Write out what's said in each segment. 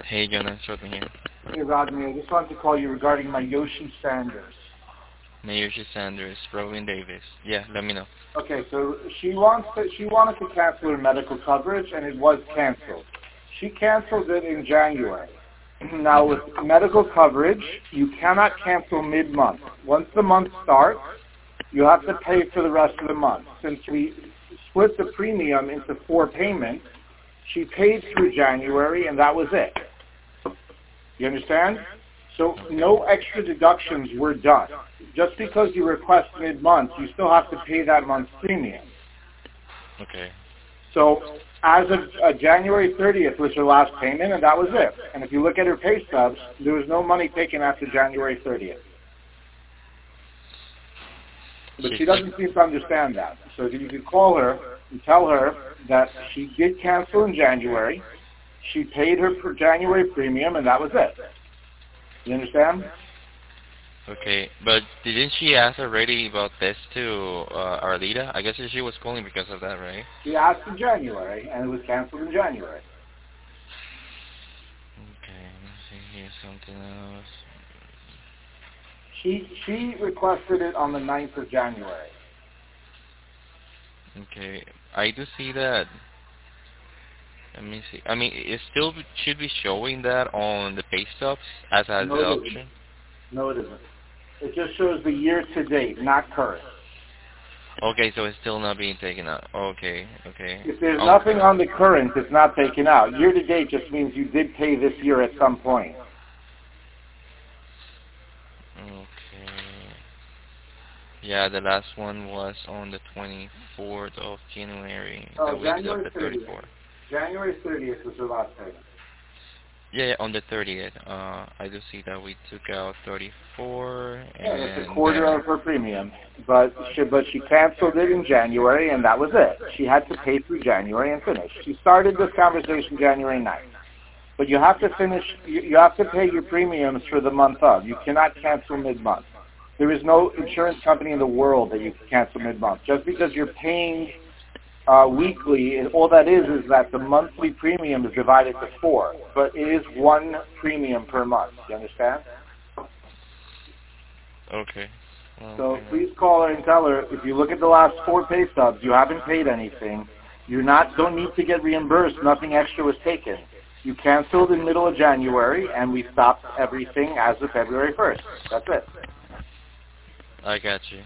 Hey, Jonah, Shorten here. Hey, Rodney, I just wanted to call you regarding my Yoshi Sanders. Mayor Sanders, Robin Davis. Yeah, let me know. Okay, so she wanted to cancel her medical coverage, and it was canceled. She canceled it in January. Now, with medical coverage, you cannot cancel mid-month. Once the month starts, you have to pay for the rest of the month. Since we split the premium into 4 payments, she paid through January, and that was it. You understand? So no extra deductions were done. Just because you request mid-month, you still have to pay that month's premium. Okay. So as of January 30th was her last payment, and that was it. And if you look at her pay stubs, there was no money taken after January 30th. But she doesn't seem to understand that. So if you could call her and tell her that she did cancel in January, she paid her January premium, and that was it. You understand? Okay, but didn't she ask already about this to Arlita? I guess she was calling because of that, right? She asked in January, and it was canceled in January. Okay, let me see here, something else. She requested it on the 9th of January. Okay, I do see that. Let me see. I mean, it still should be showing that on the pay stubs as a No, it deduction. isn't. No, it isn't. It just shows the year to date, not current. Okay, so it's still not being taken out. Okay, okay. If there's nothing on the current, it's not taken out. Year to date just means you did pay this year at some point. Okay. Yeah, the last one was on the 24th of January, the week of January the 30th. 34th. January 30th was her last payment. Yeah, on the 30th. I do see that we took out 34, Yeah, that's a and quarter of her premium. But she canceled it in January, and that was it. She had to pay through January and finish. She started this conversation January 9th. But you have to finish, you have to pay your premiums for the month of. You cannot cancel mid-month. There is no insurance company in the world that you can cancel mid-month. Just because you're paying weekly, all that is that the monthly premium is divided to 4. But it is 1 premium per month. You understand? okay. So please call her and tell her, if you look at the last 4 pay stubs, you haven't paid anything. Don't need to get reimbursed. Nothing extra was taken. You canceled in middle of January, and we stopped everything as of February 1st. That's it. I got you.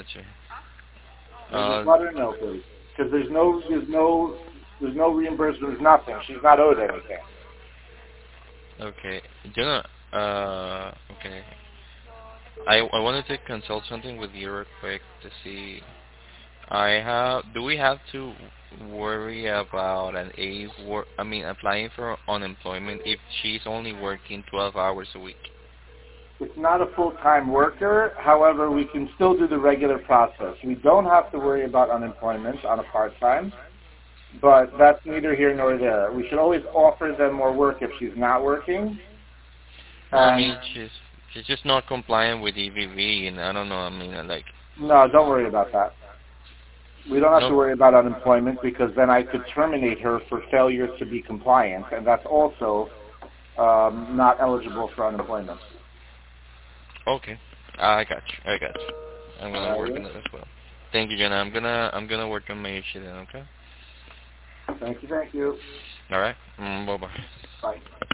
Just let her know, please, because there's no reimbursement. There's nothing. She's not owed anything. Okay. Jonah, okay. I wanted to consult something with you real quick to see. Do we have to worry about applying for unemployment if she's only working 12 hours a week? It's not a full-time worker. However, we can still do the regular process. We don't have to worry about unemployment on a part-time, but that's neither here nor there. We should always offer them more work if she's not working. I mean, she's just not compliant with EVV, and I don't know. No, don't worry about that. We don't have to worry about unemployment because then I could terminate her for failure to be compliant, and that's also not eligible for unemployment. Okay, I got you. I'm gonna work on it as well. Thank you, Jenna. I'm gonna work on my issue then. Okay. Thank you. All right. Bye bye. Bye.